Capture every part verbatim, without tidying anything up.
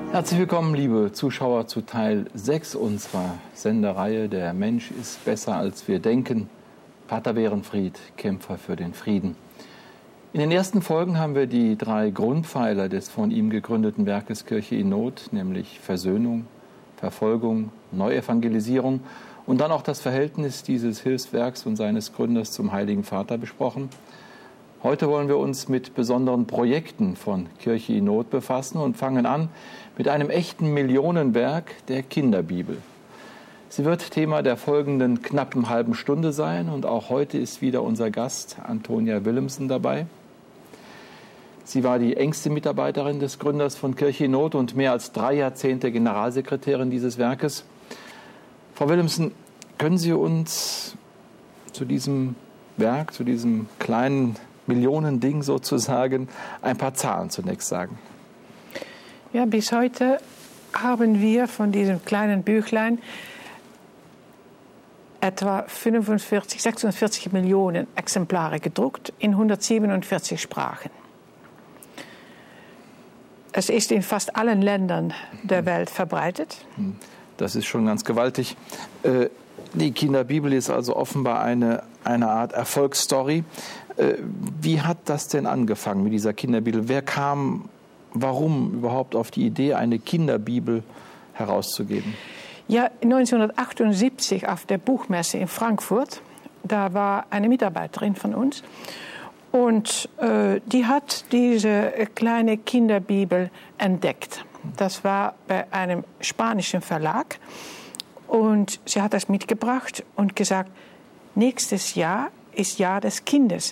Herzlich willkommen, liebe Zuschauer, zu Teil sechs unserer Sendereihe Der Mensch ist besser, als wir denken. Pater Werenfried, Kämpfer für den Frieden. In den ersten Folgen haben wir die drei Grundpfeiler des von ihm gegründeten Werkes Kirche in Not, nämlich Versöhnung, Verfolgung, Neuevangelisierung und dann auch das Verhältnis dieses Hilfswerks und seines Gründers zum Heiligen Vater besprochen. Heute wollen wir uns mit besonderen Projekten von Kirche in Not befassen und fangen an mit einem echten Millionenwerk, der Kinderbibel. Sie wird Thema der folgenden knappen halben Stunde sein und auch heute ist wieder unser Gast Antonia Willemsen dabei. Sie war die engste Mitarbeiterin des Gründers von Kirche in Not und mehr als drei Jahrzehnte Generalsekretärin dieses Werkes. Frau Willemsen, können Sie uns zu diesem Werk, zu diesem kleinen Millionending sozusagen, ein paar Zahlen zunächst sagen? Ja, bis heute haben wir von diesem kleinen Büchlein etwa fünfundvierzig, sechsundvierzig Millionen Exemplare gedruckt in hundertsiebenundvierzig Sprachen. Es ist in fast allen Ländern der Welt verbreitet. Das ist schon ganz gewaltig. Die Kinderbibel ist also offenbar eine, eine Art Erfolgsstory. Wie hat das denn angefangen mit dieser Kinderbibel? Wer kam, warum überhaupt auf die Idee, eine Kinderbibel herauszugeben? Ja, neunzehnhundertachtundsiebzig auf der Buchmesse in Frankfurt, da war eine Mitarbeiterin von uns und äh, die hat diese kleine Kinderbibel entdeckt. Das war bei einem spanischen Verlag und sie hat das mitgebracht und gesagt, nächstes Jahr ist Jahr des Kindes.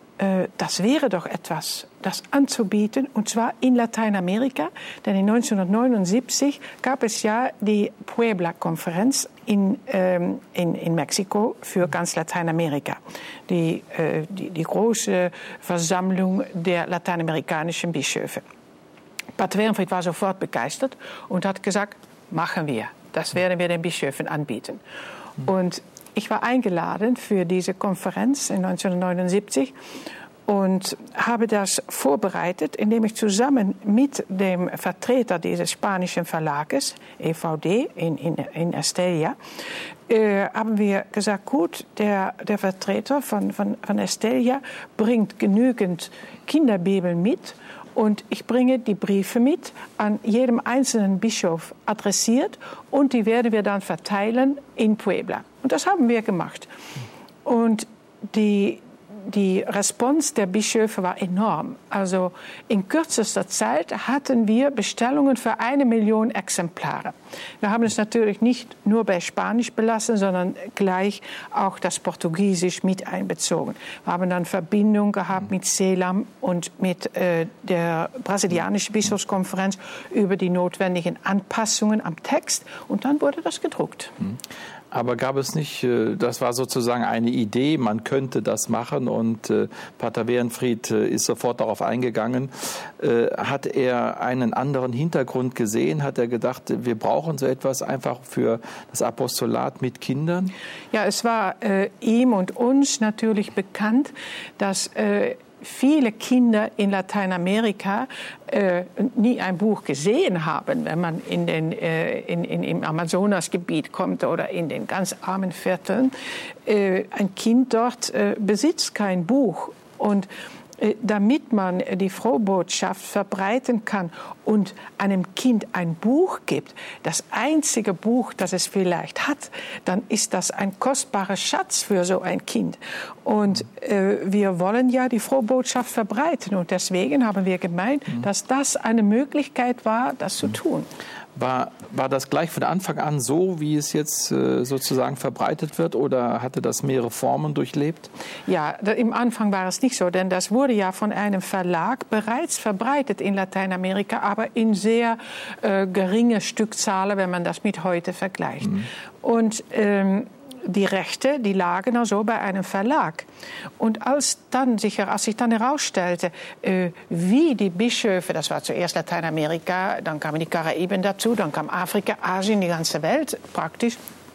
Das wäre doch etwas, das anzubieten, und zwar in Lateinamerika. Denn in neunzehnhundertneunundsiebzig gab es ja die Puebla-Konferenz in, ähm, in, in Mexiko für ganz Lateinamerika. Die, äh, die, die große Versammlung der lateinamerikanischen Bischöfe. Pater Werenfried war sofort begeistert und hat gesagt, machen wir. Das werden wir den Bischöfen anbieten. Und ich war eingeladen für diese Konferenz in neunzehnhundertneunundsiebzig und habe das vorbereitet, indem ich zusammen mit dem Vertreter dieses spanischen Verlages, E V D in, in, in Estella, äh, haben wir gesagt, gut, der, der Vertreter von, von, von Estella bringt genügend Kinderbibeln mit. Und ich bringe die Briefe mit, an jedem einzelnen Bischof adressiert, und die werden wir dann verteilen in Puebla. Und das haben wir gemacht. Und die, die Response der Bischöfe war enorm. Also in kürzester Zeit hatten wir Bestellungen für eine Million Exemplare. Wir haben es natürlich nicht nur bei Spanisch belassen, sondern gleich auch das Portugiesisch mit einbezogen. Wir haben dann Verbindung gehabt mit CELAM und mit äh, der brasilianischen Bischofskonferenz über die notwendigen Anpassungen am Text, und dann wurde das gedruckt. Aber gab es nicht, das war sozusagen eine Idee, man könnte das machen, und Pater Werenfried ist sofort darauf eingegangen. Hat er einen anderen Hintergrund gesehen? Hat er gedacht, wir brauchen so etwas einfach für das Apostolat mit Kindern? Ja, es war äh, ihm und uns natürlich bekannt, dass äh, viele Kinder in Lateinamerika äh, nie ein Buch gesehen haben, wenn man in den, äh, in, in, im Amazonasgebiet kommt oder in den ganz armen Vierteln. Äh, ein Kind dort äh, besitzt kein Buch. Und äh, damit man die Frohbotschaft verbreiten kann und einem Kind ein Buch gibt, das einzige Buch, das es vielleicht hat, dann ist das ein kostbarer Schatz für so ein Kind. Und äh, wir wollen ja die Frohbotschaft verbreiten, und deswegen haben wir gemeint, mhm. dass das eine Möglichkeit war, das zu tun. War, war das gleich von Anfang an so, wie es jetzt äh, sozusagen verbreitet wird, oder hatte das mehrere Formen durchlebt? Ja, da, im Anfang war es nicht so, denn das wurde ja von einem Verlag bereits verbreitet in Lateinamerika, aber in sehr äh, geringe Stückzahlen, wenn man das mit heute vergleicht. Mhm. Und ähm, die Rechte, die lagen also bei einem Verlag. Und als, dann sich, als sich dann herausstellte, äh, wie die Bischöfe, das war zuerst Lateinamerika, dann kamen die Karaiben dazu, dann kam Afrika, Asien, die ganze Welt praktisch,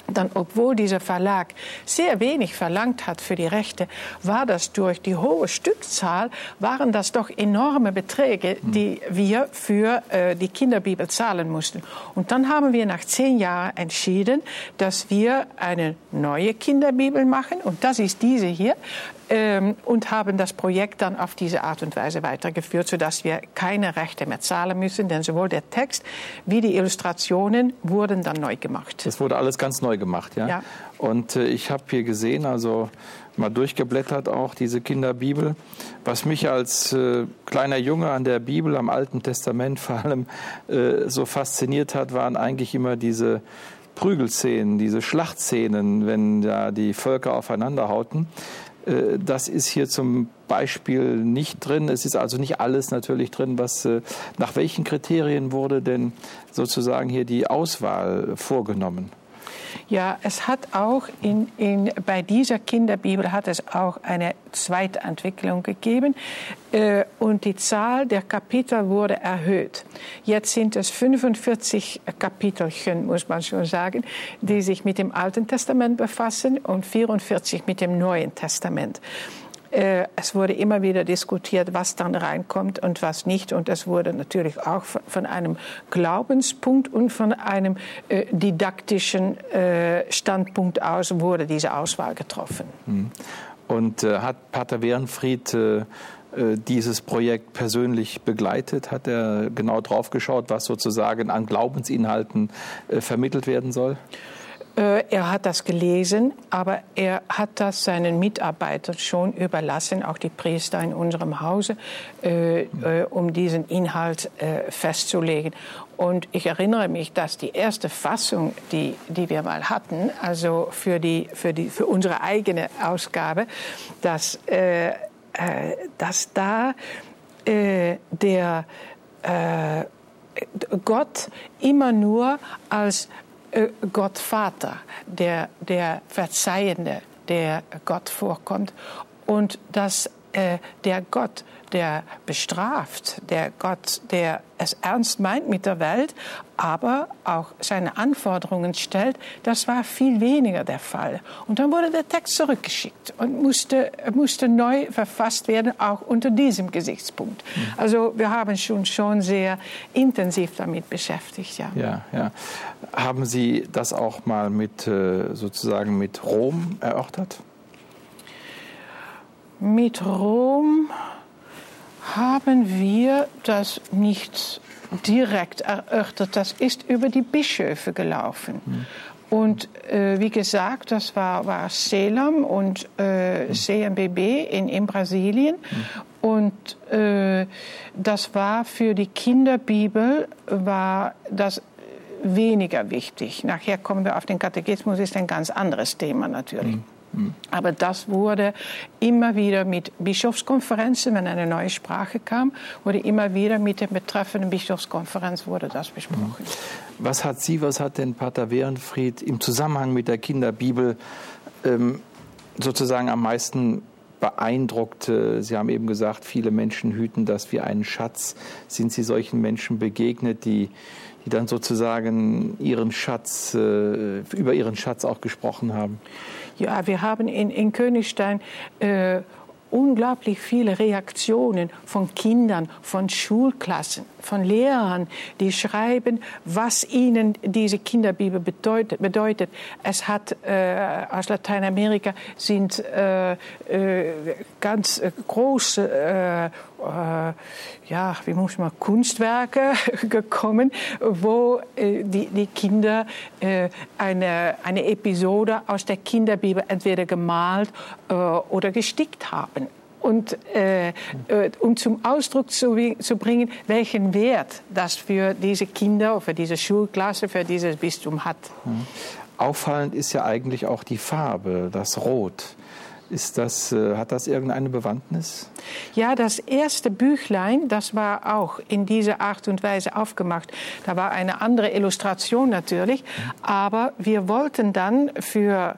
dann, obwohl dieser Verlag sehr wenig verlangt hat für die Rechte, war das durch die hohe Stückzahl, waren das doch enorme Beträge, die wir für äh, die Kinderbibel zahlen mussten. Und dann haben wir nach zehn Jahren entschieden, dass wir eine neue Kinderbibel machen, und das ist diese hier, ähm, und haben das Projekt dann auf diese Art und Weise weitergeführt, sodass wir keine Rechte mehr zahlen müssen, denn sowohl der Text wie die Illustrationen wurden dann neu gemacht. Das wurde alles ganz neu gemacht, ja? Ja. Und äh, ich habe hier gesehen, also mal durchgeblättert auch, diese Kinderbibel. Was mich als äh, kleiner Junge an der Bibel, am Alten Testament vor allem äh, so fasziniert hat, waren eigentlich immer diese Prügelszenen, diese Schlachtszenen, wenn da die Völker aufeinander hauten. Äh, das ist hier zum Beispiel nicht drin. Es ist also nicht alles natürlich drin, was äh, nach welchen Kriterien wurde denn sozusagen hier die Auswahl vorgenommen? Ja, es hat auch in, in, bei dieser Kinderbibel hat es auch eine zweite Entwicklung gegeben äh, und die Zahl der Kapitel wurde erhöht. Jetzt sind es fünfundvierzig Kapitelchen, muss man schon sagen, die sich mit dem Alten Testament befassen und vierundvierzig mit dem Neuen Testament. Es wurde immer wieder diskutiert, was dann reinkommt und was nicht. Und es wurde natürlich auch von einem Glaubenspunkt und von einem äh, didaktischen äh, Standpunkt aus wurde diese Auswahl getroffen. Und äh, hat Pater Werenfried äh, dieses Projekt persönlich begleitet? Hat er genau drauf geschaut, was sozusagen an Glaubensinhalten äh, vermittelt werden soll? Er hat das gelesen, aber er hat das seinen Mitarbeitern schon überlassen, auch die Priester in unserem Hause, äh, äh, um diesen Inhalt äh, festzulegen. Und ich erinnere mich, dass die erste Fassung, die, die wir mal hatten, also für, die, für, die, für unsere eigene Ausgabe, dass, äh, äh, dass da äh, der äh, Gott immer nur als Gott Vater, der, der Verzeihende, der Gott vorkommt, und dass äh, der Gott, der bestraft, der Gott, der es ernst meint mit der Welt, aber auch seine Anforderungen stellt, das war viel weniger der Fall. Und dann wurde der Text zurückgeschickt und musste, musste neu verfasst werden, auch unter diesem Gesichtspunkt. Mhm. Also wir haben schon schon sehr intensiv damit beschäftigt. Ja. Ja, ja. Haben Sie das auch mal mit sozusagen mit Rom erörtert? Mit Rom haben wir das nicht direkt erörtert. Das ist über die Bischöfe gelaufen. Mhm. Und äh, wie gesagt, das war, war Selam und äh, C M B B in, in Brasilien. Mhm. Und äh, das war für die Kinderbibel war das weniger wichtig. Nachher kommen wir auf den Katechismus, ist ein ganz anderes Thema natürlich. Mhm. Aber das wurde immer wieder mit Bischofskonferenzen, wenn eine neue Sprache kam, wurde immer wieder mit der betreffenden Bischofskonferenz wurde das besprochen. Was hat Sie, was hat denn Pater Werenfried im Zusammenhang mit der Kinderbibel ähm, sozusagen am meisten beeindruckt? Sie haben eben gesagt, viele Menschen hüten das wie einen Schatz. Sind Sie solchen Menschen begegnet, die, die dann sozusagen ihren Schatz, äh, über ihren Schatz auch gesprochen haben? Ja, wir haben in, in Königstein äh, unglaublich viele Reaktionen von Kindern, von Schulklassen, von Lehrern, die schreiben, was ihnen diese Kinderbibel bedeutet. bedeutet. Es hat äh, aus Lateinamerika sind äh, äh, ganz äh, große äh, äh, ja, wie muss man, Kunstwerke gekommen, wo äh, die, die Kinder äh, eine, eine Episode aus der Kinderbibel entweder gemalt äh, oder gestickt haben. Und äh, äh, um zum Ausdruck zu, zu bringen, welchen Wert das für diese Kinder, für diese Schulklasse, für dieses Bistum hat. Auffallend ist ja eigentlich auch die Farbe, das Rot. Ist das, äh, hat das irgendeine Bewandtnis? Ja, das erste Büchlein, das war auch in dieser Art und Weise aufgemacht. Da war eine andere Illustration natürlich, aber wir wollten dann für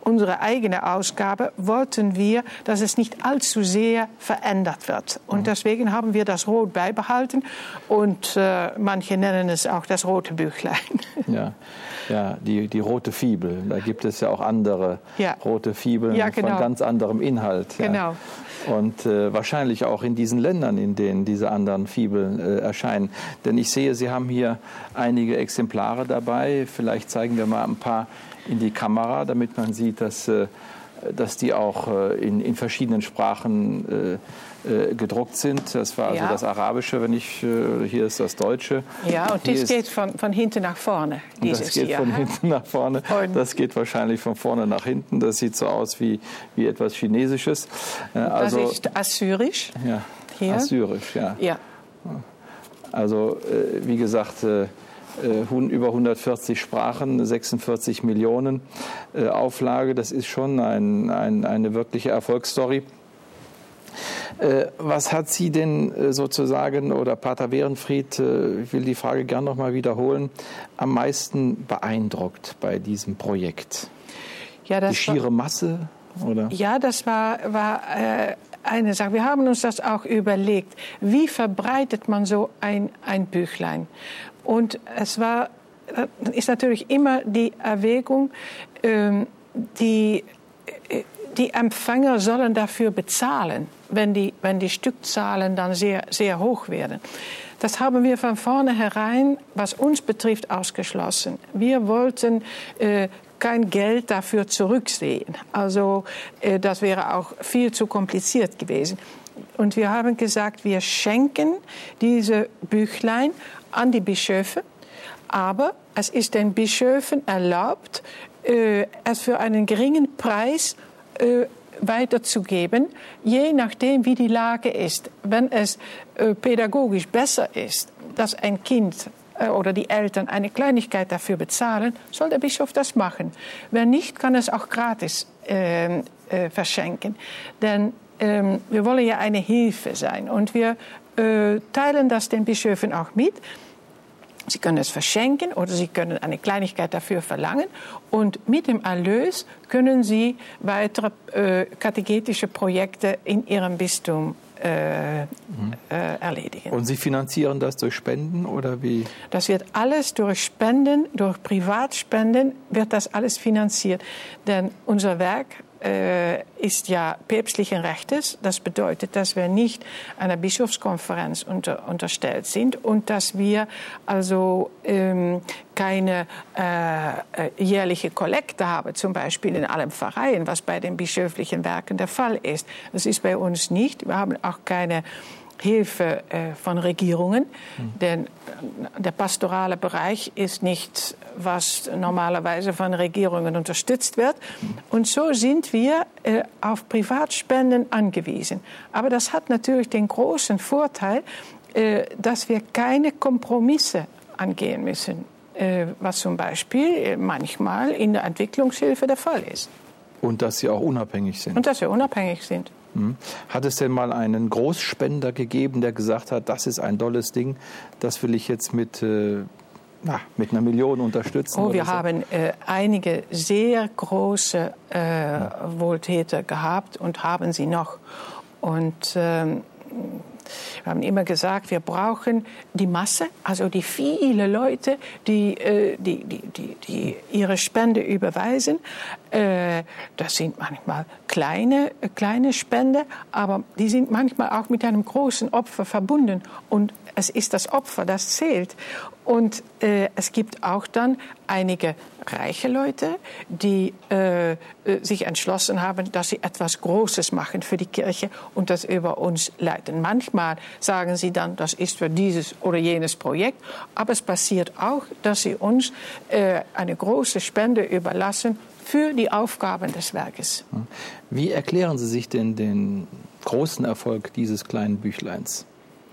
unsere eigene Ausgabe wollten wir, dass es nicht allzu sehr verändert wird. Und mhm. deswegen haben wir das Rot beibehalten und äh, manche nennen es auch das rote Büchlein. Ja, ja die, die rote Fibel. Da gibt es ja auch andere ja. rote Fibeln ja, genau. von ganz anderem Inhalt. Ja. Genau. Und äh, wahrscheinlich auch in diesen Ländern, in denen diese anderen Fibeln äh, erscheinen. Denn ich sehe, Sie haben hier einige Exemplare dabei. Vielleicht zeigen wir mal ein paar in die Kamera, damit man sieht, dass, äh, dass die auch äh, in, in verschiedenen Sprachen äh, äh, gedruckt sind. Das war also ja. das Arabische, wenn ich, äh, hier ist das Deutsche. Ja, und das geht von, von hinten nach vorne. Dieses das geht hier, von ha? hinten nach vorne. Und das geht wahrscheinlich von vorne nach hinten. Das sieht so aus wie, wie etwas Chinesisches. Äh, also, das ist Assyrisch. Ja, hier. Assyrisch, ja. ja. Also, äh, wie gesagt, äh, über hundertvierzig Sprachen, sechsundvierzig Millionen äh, Auflage. Das ist schon ein, ein, eine wirkliche Erfolgsstory. Äh, was hat Sie denn äh, sozusagen, oder Pater Werenfried, äh, ich will die Frage gern noch mal wiederholen, am meisten beeindruckt bei diesem Projekt? Ja, das die schiere war, Masse? Oder? Ja, das war, war äh, eine Sache. Wir haben uns das auch überlegt. Wie verbreitet man so ein, ein Büchlein? Und es war, ist natürlich immer die Erwägung, ähm, die, die Empfänger sollen dafür bezahlen, wenn die, wenn die Stückzahlen dann sehr, sehr hoch werden. Das haben wir von vornherein, was uns betrifft, ausgeschlossen. Wir wollten äh, kein Geld dafür zurücksehen. Also äh, das wäre auch viel zu kompliziert gewesen. Und wir haben gesagt, wir schenken diese Büchlein an die Bischöfe, aber es ist den Bischöfen erlaubt, äh, es für einen geringen Preis äh, weiterzugeben, je nachdem, wie die Lage ist. Wenn es äh, pädagogisch besser ist, dass ein Kind äh, oder die Eltern eine Kleinigkeit dafür bezahlen, soll der Bischof das machen. Wenn nicht, kann es auch gratis äh, äh, verschenken. Denn ähm, wir wollen ja eine Hilfe sein und wir äh, teilen das den Bischöfen auch mit. Sie können es verschenken oder Sie können eine Kleinigkeit dafür verlangen. Und mit dem Erlös können Sie weitere äh, katechetische Projekte in Ihrem Bistum äh, mhm. äh, erledigen. Und Sie finanzieren das durch Spenden oder wie? Das wird alles durch Spenden, durch Privatspenden wird das alles finanziert. Denn unser Werk äh, ist ja päpstlichen Rechtes. Das bedeutet, dass wir nicht einer Bischofskonferenz unter, unterstellt sind und dass wir also ähm, keine äh, jährliche Kollekte haben, zum Beispiel in allen Pfarreien, was bei den bischöflichen Werken der Fall ist. Das ist bei uns nicht. Wir haben auch keine Hilfe äh, von Regierungen, mhm. denn der pastorale Bereich ist nicht, was normalerweise von Regierungen unterstützt wird. Mhm. Und so sind wir äh, auf Privatspenden angewiesen. Aber das hat natürlich den großen Vorteil, äh, dass wir keine Kompromisse angehen müssen, äh, was zum Beispiel äh, manchmal in der Entwicklungshilfe der Fall ist. Und dass Sie auch unabhängig sind. Und dass wir unabhängig sind. Hat es denn mal einen Großspender gegeben, der gesagt hat, das ist ein tolles Ding, das will ich jetzt mit, äh, na, mit einer Million unterstützen? Oh, wir so? haben äh, einige sehr große äh, ja. Wohltäter gehabt und haben sie noch. Und ähm, wir haben immer gesagt, wir brauchen die Masse, also die viele Leute, die, äh, die, die, die, die ihre Spende überweisen. Äh, das sind manchmal kleine, kleine Spende, aber die sind manchmal auch mit einem großen Opfer verbunden. Und es ist das Opfer, das zählt. Und äh, es gibt auch dann einige reiche Leute, die äh, sich entschlossen haben, dass sie etwas Großes machen für die Kirche und das über uns leiten. Manchmal sagen sie dann, das ist für dieses oder jenes Projekt, aber es passiert auch, dass sie uns äh, eine große Spende überlassen für die Aufgaben des Werkes. Wie erklären Sie sich denn den großen Erfolg dieses kleinen Büchleins?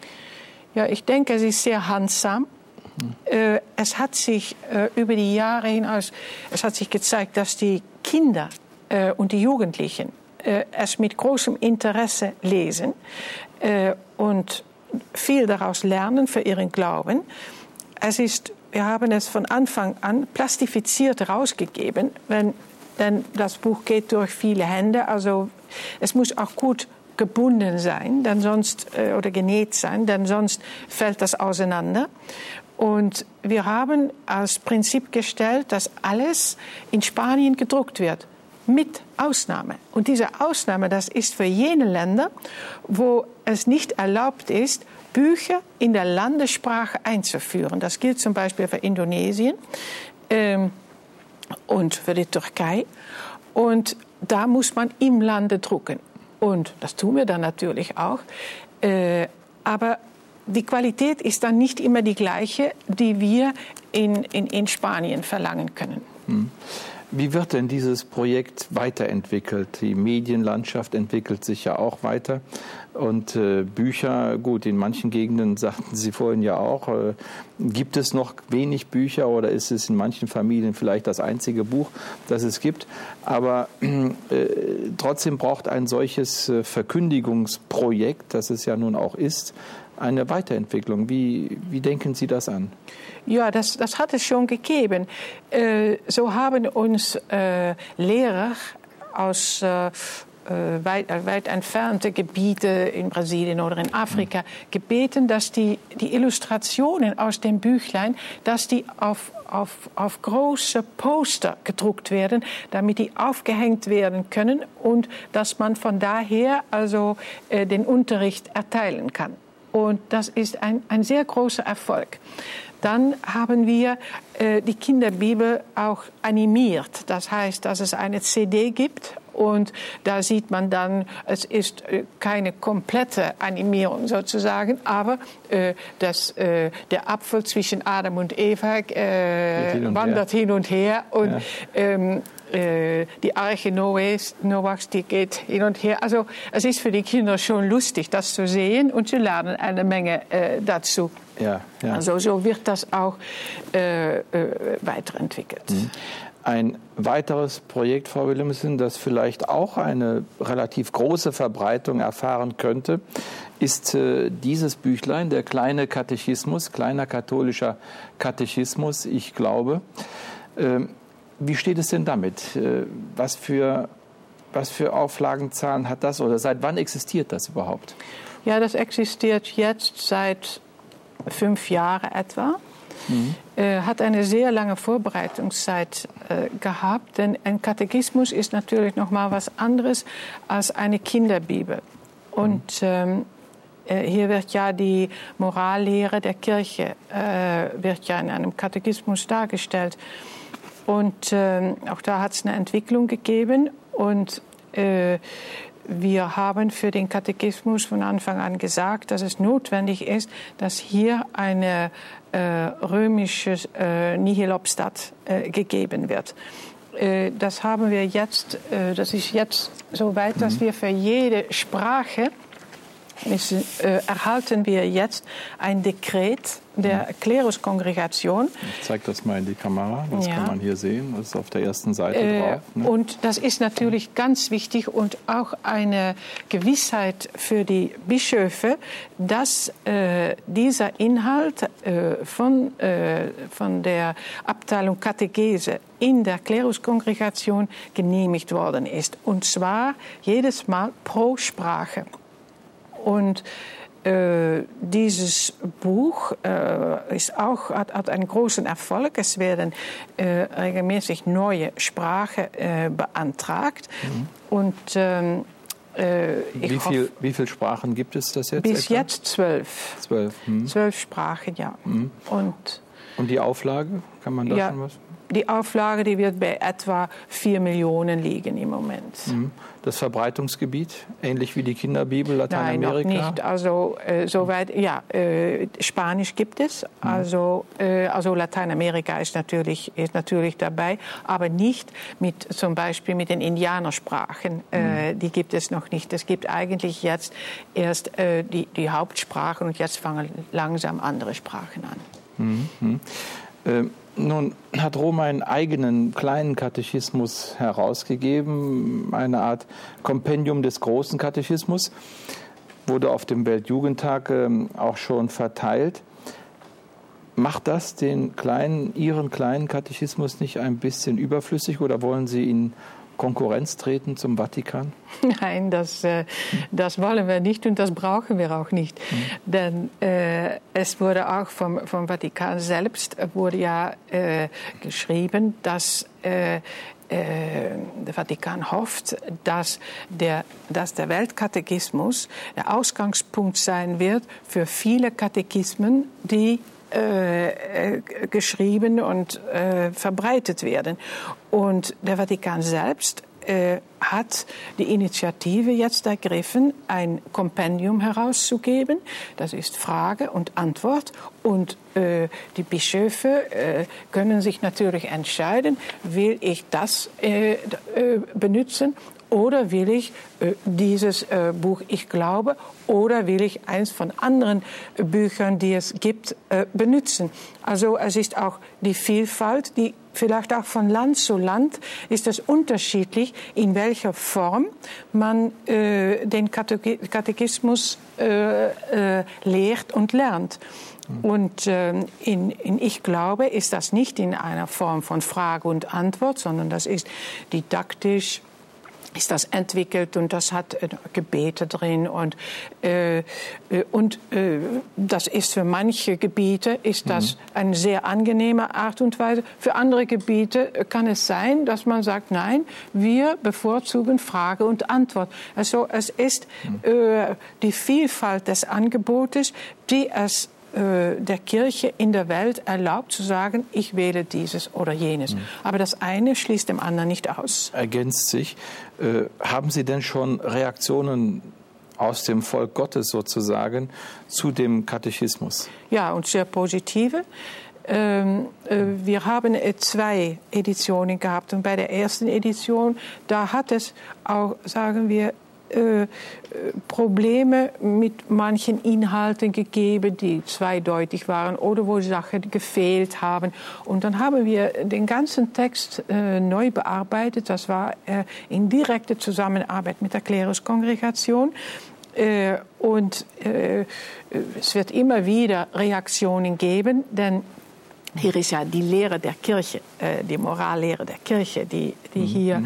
Ja, ich denke, es ist sehr handsam. Mhm. Es hat sich äh, über die Jahre hinaus, es hat sich gezeigt, dass die Kinder äh, und die Jugendlichen äh, es mit großem Interesse lesen äh, und viel daraus lernen für ihren Glauben. Es ist, wir haben es von Anfang an plastifiziert herausgegeben. Wenn denn das Buch geht durch viele Hände. Also es muss auch gut gebunden sein, denn sonst, äh, oder genäht sein, denn sonst fällt das auseinander. Und wir haben als Prinzip gestellt, dass alles in Spanien gedruckt wird, mit Ausnahme. Und diese Ausnahme, das ist für jene Länder, wo es nicht erlaubt ist, Bücher in der Landessprache einzuführen. Das gilt zum Beispiel für Indonesien ähm, und für die Türkei. Und da muss man im Lande drucken. Und das tun wir dann natürlich auch. Äh, aber die Qualität ist dann nicht immer die gleiche, die wir in, in, in Spanien verlangen können. Hm. Wie wird denn dieses Projekt weiterentwickelt? Die Medienlandschaft entwickelt sich ja auch weiter. Und äh, Bücher, gut, in manchen Gegenden, sagten Sie vorhin ja auch, äh, gibt es noch wenig Bücher oder ist es in manchen Familien vielleicht das einzige Buch, das es gibt. Aber äh, trotzdem braucht ein solches äh, Verkündigungsprojekt, das es ja nun auch ist, eine Weiterentwicklung. Wie, wie denken Sie das an? Ja, das, das hat es schon gegeben. Äh, so haben uns äh, Lehrer aus äh, weit, weit entfernte Gebiete in Brasilien oder in Afrika gebeten, dass die, die Illustrationen aus dem Büchlein, dass die auf, auf, auf große Poster gedruckt werden, damit die aufgehängt werden können und dass man von daher also äh, den Unterricht erteilen kann. Und das ist ein, ein sehr großer Erfolg. Dann haben wir äh, die Kinderbibel auch animiert. Das heißt, dass es eine C D gibt und da sieht man dann, es ist äh, keine komplette Animierung sozusagen, aber äh, das, äh, der Apfel zwischen Adam und Eva äh, hin wandert her. hin und her und ja. ähm, die Arche Noahs, Noachs, die geht hin und her. Also es ist für die Kinder schon lustig, das zu sehen und sie lernen eine Menge äh, dazu. Ja, ja. Also so wird das auch äh, äh, weiterentwickelt. Mhm. Ein weiteres Projekt, Frau Willemsen, das vielleicht auch eine relativ große Verbreitung erfahren könnte, ist äh, dieses Büchlein, der kleine Katechismus, kleiner katholischer Katechismus, ich glaube. Ähm, Wie steht es denn damit? Was für, was für Auflagenzahlen hat das oder seit wann existiert das überhaupt? Ja, das existiert jetzt seit fünf Jahren etwa. Mhm. Äh, hat eine sehr lange Vorbereitungszeit äh, gehabt, denn ein Katechismus ist natürlich noch mal was anderes als eine Kinderbibel. Und ähm, äh, hier wird ja die Morallehre der Kirche äh, wird ja in einem Katechismus dargestellt. Und äh, auch da hat es eine Entwicklung gegeben. Und äh, wir haben für den Katechismus von Anfang an gesagt, dass es notwendig ist, dass hier eine äh, römische äh, Nihil obstat äh, gegeben wird. Äh, das haben wir jetzt, äh, das ist jetzt so weit, mhm. dass wir für jede Sprache Ist, äh, erhalten wir jetzt ein Dekret der Kleruskongregation. Ich zeige das mal in die Kamera, das ja. kann man hier sehen, das ist auf der ersten Seite äh, drauf. Ne? Und das ist natürlich ganz wichtig und auch eine Gewissheit für die Bischöfe, dass äh, dieser Inhalt äh, von, äh, von der Abteilung Katechese in der Kleruskongregation genehmigt worden ist. Und zwar jedes Mal pro Sprache. Und äh, dieses Buch äh, ist auch, hat, hat einen großen Erfolg. Es werden äh, regelmäßig neue Sprachen äh, beantragt. Mhm. Und ähm, äh, ich wie, viel, hoffe, wie viele Sprachen gibt es das jetzt? Bis etwa? jetzt zwölf. Zwölf. Mhm. Zwölf Sprachen, ja. Mhm. Und, Und die Auflage? Kann man da ja, schon was? Die Auflage, die wird bei etwa vier Millionen liegen im Moment. Das Verbreitungsgebiet, ähnlich wie die Kinderbibel Lateinamerika? Nein, noch nicht. Also äh, soweit, ja, äh, Spanisch gibt es. Also, äh, also Lateinamerika ist natürlich, ist natürlich dabei, aber nicht mit, zum Beispiel mit den Indianersprachen. Äh, die gibt es noch nicht. Es gibt eigentlich jetzt erst äh, die, die Hauptsprachen und jetzt fangen langsam andere Sprachen an. Mhm. Ähm. Nun hat Rom einen eigenen kleinen Katechismus herausgegeben, eine Art Kompendium des großen Katechismus, wurde auf dem Weltjugendtag auch schon verteilt. macht das den kleinen, Ihren kleinen Katechismus nicht ein bisschen überflüssig oder wollen Sie in Konkurrenz treten zum Vatikan? Nein, das, äh, das wollen wir nicht und das brauchen wir auch nicht. Mhm. Denn äh, es wurde auch vom, vom Vatikan selbst wurde ja äh, geschrieben, dass äh, der Vatikan hofft, dass der, dass der Weltkatechismus der Ausgangspunkt sein wird für viele Katechismen, die äh, geschrieben und äh, verbreitet werden. Und der Vatikan selbst äh, hat die Initiative jetzt ergriffen, ein Kompendium herauszugeben. Das ist Frage und Antwort. Und äh, die Bischöfe äh, können sich natürlich entscheiden, will ich das äh, äh, benutzen oder will ich äh, dieses äh, Buch Ich glaube oder will ich eins von anderen äh, Büchern, die es gibt, äh, benutzen. Also es ist auch die Vielfalt, die vielleicht auch von Land zu Land ist es unterschiedlich, in welcher Form man äh, den Katechismus äh, äh, lehrt und lernt. Und äh, in, in Ich glaube ist das nicht in einer Form von Frage und Antwort, sondern das ist didaktisch, ist das entwickelt und das hat äh, Gebete drin und äh, äh, und äh, das ist für manche Gebiete ist das mhm. eine sehr angenehme Art und Weise. Für andere Gebiete kann es sein, dass man sagt, nein, wir bevorzugen Frage und Antwort. Also es ist mhm. äh, die Vielfalt des Angebotes, die es der Kirche in der Welt erlaubt zu sagen, ich wähle dieses oder jenes. Mhm. Aber das eine schließt dem anderen nicht aus. Ergänzt sich. Äh, haben Sie denn schon Reaktionen aus dem Volk Gottes sozusagen zu dem Katechismus? Ja, und sehr positive. Ähm, äh, wir haben äh, zwei Editionen gehabt und bei der ersten Edition, da hat es auch, sagen wir, Äh, Probleme mit manchen Inhalten gegeben, die zweideutig waren oder wo Sachen gefehlt haben. Und dann haben wir den ganzen Text äh, neu bearbeitet. Das war äh, in direkter Zusammenarbeit mit der Kleruskongregation. Äh, und äh, es wird immer wieder Reaktionen geben, denn hier ist ja die Lehre der Kirche, äh, die Morallehre der Kirche, die, die hier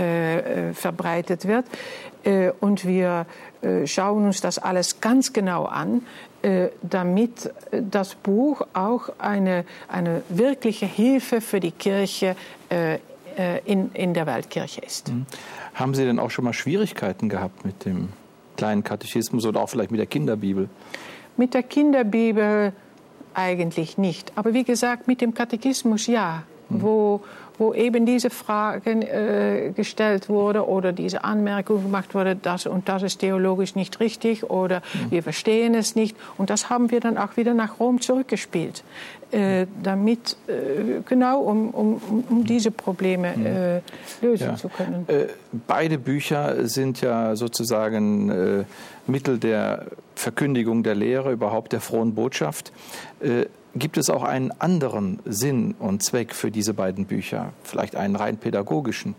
äh, verbreitet wird. Äh, und wir äh, schauen uns das alles ganz genau an, äh, damit das Buch auch eine, eine wirkliche Hilfe für die Kirche äh, in, in der Weltkirche ist. Mhm. Haben Sie denn auch schon mal Schwierigkeiten gehabt mit dem kleinen Katechismus oder auch vielleicht mit der Kinderbibel? Mit der Kinderbibel eigentlich nicht. Aber wie gesagt, mit dem Katechismus ja, mhm. wo, wo eben diese Fragen äh, gestellt wurde oder diese Anmerkung gemacht wurde, das und das ist theologisch nicht richtig oder mhm. wir verstehen es nicht. Und das haben wir dann auch wieder nach Rom zurückgespielt, äh, damit äh, genau um, um, um diese Probleme äh, lösen ja. zu können. Äh, beide Bücher sind ja sozusagen äh, Mittel der Verkündigung der Lehre, überhaupt der frohen Botschaft. Äh, gibt es auch einen anderen Sinn und Zweck für diese beiden Bücher? Vielleicht einen rein pädagogischen?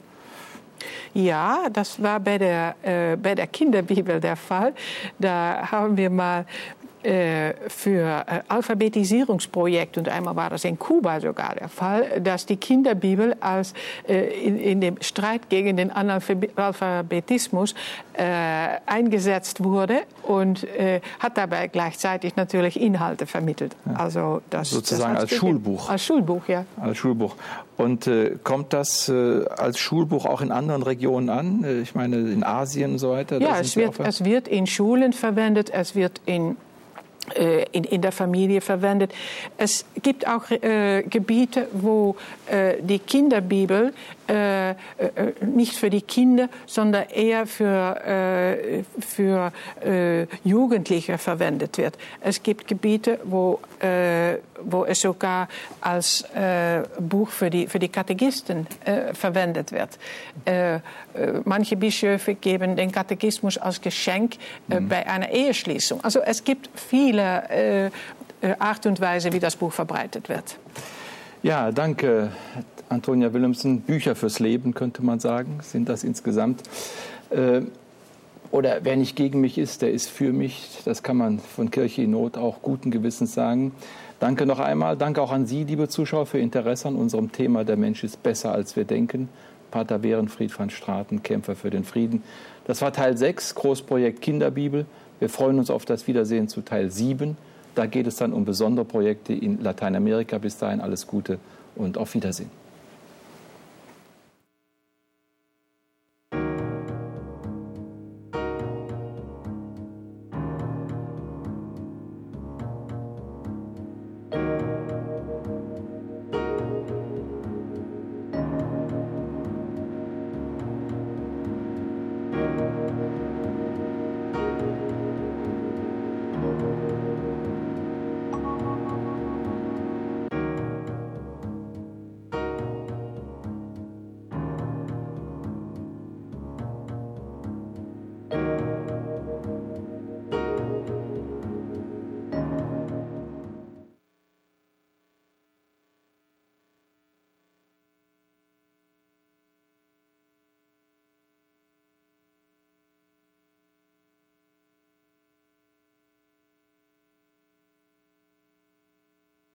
Ja, das war bei der, äh, bei der Kinderbibel der Fall. Da haben wir mal äh, für äh, Alphabetisierungsprojekt, und einmal war das in Kuba sogar der Fall, dass die Kinderbibel als äh, in, in dem Streit gegen den Analphabetismus äh, eingesetzt wurde und äh, hat dabei gleichzeitig natürlich Inhalte vermittelt. Ja. Also das, sozusagen das als Schulbuch. Als Schulbuch, ja. Als Schulbuch. Und äh, kommt das äh, als Schulbuch auch in anderen Regionen an? Äh, ich meine in Asien und so weiter? Ja, es wird, es wird in Schulen verwendet, es wird in In, in der Familie verwendet. Es gibt auch äh, Gebiete, wo äh, die Kinderbibel äh, äh, nicht für die Kinder, sondern eher für, äh, für äh, Jugendliche verwendet wird. Es gibt Gebiete, wo, äh, wo es sogar als äh, Buch für die, für die Katechisten äh, verwendet wird. Äh, äh, manche Bischöfe geben den Katechismus als Geschenk äh, mhm. bei einer Eheschließung. Also es gibt viele Äh, Art und Weise, wie das Buch verbreitet wird. Ja, danke, Antonia Willemsen. Bücher fürs Leben, könnte man sagen, sind das insgesamt. Äh, oder wer nicht gegen mich ist, der ist für mich. Das kann man von Kirche in Not auch guten Gewissens sagen. Danke noch einmal. Danke auch an Sie, liebe Zuschauer, für Ihr Interesse an unserem Thema Der Mensch ist besser, als wir denken. Pater Werenfried van Straten, Kämpfer für den Frieden. Das war Teil sechs, Großprojekt Kinderbibel. Wir freuen uns auf das Wiedersehen zu Teil sieben. Da geht es dann um besondere Projekte in Lateinamerika. Bis dahin alles Gute und auf Wiedersehen.